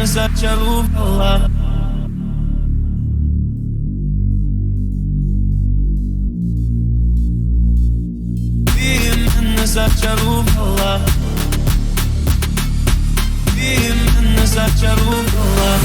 мене зачарувала. Ти мене зачарувала. Ти мене зачарувала.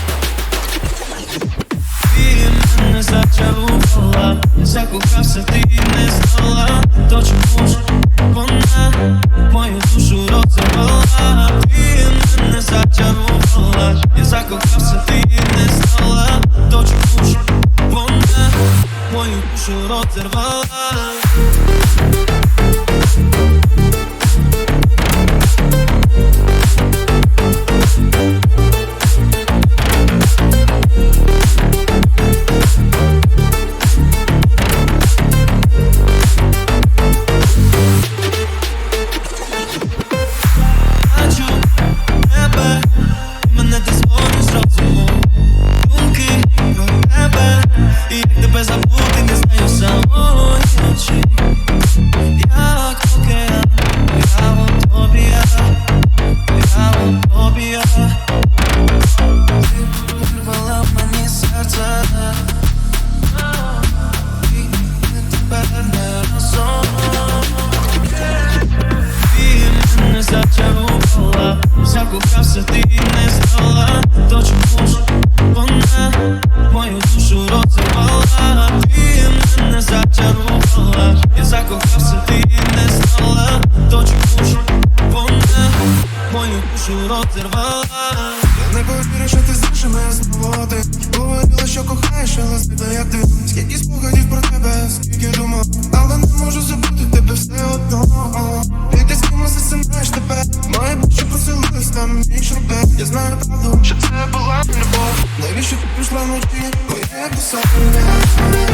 Ти мене зачарувала. Закохався, ти не знала, то чому ж вона мою душу розірвала. Ти мене зачарувала. Я закохався, ти не знала, то чому ж вона мою душу розірвала. Закохався, ти не знала, то чому ж вона мою душу розірвала. Ти мене зачарувала. Я закохався, ти не знала, то чому ж вона мою душу розірвала. Я не повірю, що ти знаєш мене знову один. Говорила, що кохаєш, але звідно як ти. Скільки спогадів про тебе, скільки думав, але не можу забути тебе все одно. І ти з кимось засинаєш тебе. Має бути, що поселилась там мій шрубет. Я знаю правду, що це була любов. Навіщо ти прийшла вночі, бо я як до